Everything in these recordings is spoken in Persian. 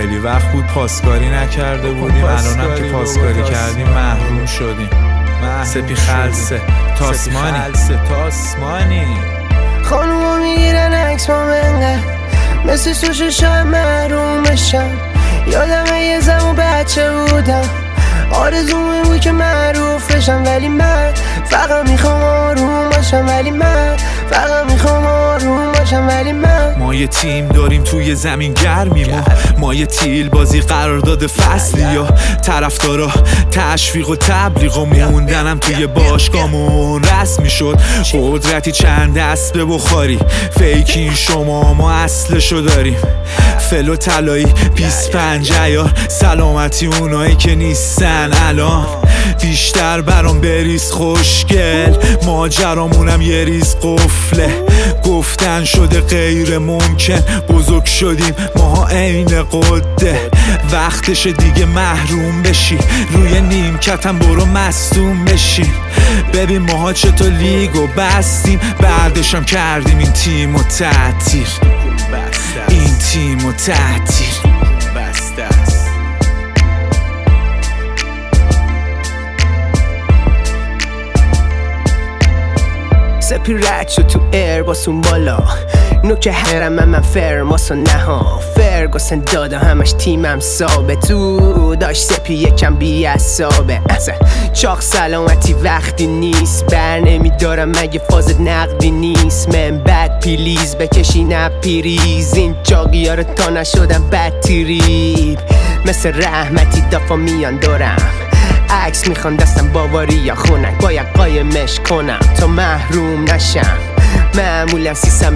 خیلی وقت بود پاسکاری نکرده بودیم، الانم که پاسکاری کردیم محروم شدیم. سپی خلسه تاسمانی خانوما میگیرن عکس ما منقدر مثل سوشو شاید محروم بشم. یادمه یه زمان بچه بودم آرزومه بود که معروف بشم، ولی من فقط میخوام آروم باشم، ولی من فقط میخوام آروم باشم، ولی من. ما یه تیم داریم توی زمین گرمیم، ما یه تیل بازی قرارداد فصلی یا طرفدارا تشویق و تبلیغ و موندنم توی باشگاهمون رسمی شد. قدرتی چند دست به بخاری فیکین شما ما اصلشو داریم. فل و طلایی 25 عیار سلامتی اونایی که نیستن الان. بیشتر برام بریز خوشگل ماجرامونم یه ریز قفله. گفتن شده غیر ممکن بزرگ شدیم ماها عین قده. وقتش دیگه محروم بشی روی نیمکتم برو مصدوم بشی. ببین ماها چطور لیگو بستیم بعدشم کردیم این تیمو تعطیل. این تیمو تعطیل بسته است. سپی رد شد تو ایر باسون بالا نوکه هرم من فرماس و نها فرگوسن دادا همش تیمم ثابت تو داشت. سپی یکم بی اصابه اصلا چاق سلامتی وقتی نیست بر نمیدارم مگه فاز نقدی نیست. من بد پیلیز بکشی نپیریز این چاقی ها رو تا نشدم بد تریب مثل رحمتی دافا میان دارم. عکس میخوان دستم باواری یا خونک باید قایمش کنم تا محروم نشم. معمولا سیستم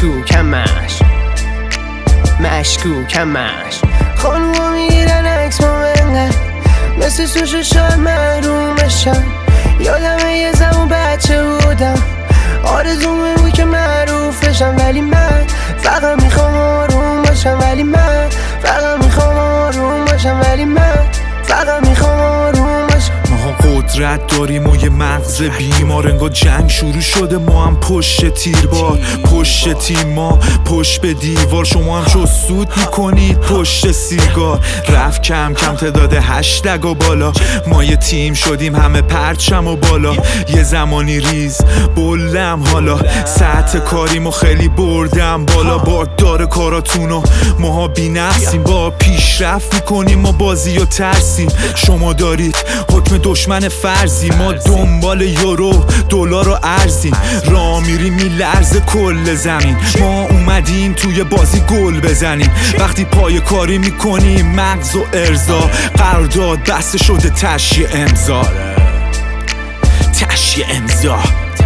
مشکوکمش خانوما میگیرن عکس ما منقدر مثل سوشو شاید محروم بشم. یادمه یه زمان بچه بودم آرزومه بود که معروف بشم، ولی من فقط میخوام آروم باشم، ولی من فقط میخوام آروم باشم، ولی من فقط میخوام آروم باشم. ماها قدرت داریم و یه مغز بیمار انگار جنگ شروع شده. ما هم پشت تیربار پشت تیم ما پشت به دیوار. شما هم چو سود میکنید پشت سیگار. رفت کم کم تعداد هشتگ و بالا. ما یه تیم شدیم همه پرچم و بالا. یه زمانی ریز بلدم حالا سطح کاریمو خیلی بردم بالا. باک داره کاراتونو ماها بی نفسیم با پیشرفت میکنیم ما بازی و ترسیم. شما دارید حکم دشمن فرضی ما دنبال یورو دلار و ارزیم. راه میریم میلرزه کل زمین ما اومدیم توی بازی گل بزنیم. وقتی پای کاری میکنیم مغز و ارضا قرارداد بسته شده تشییع امضا.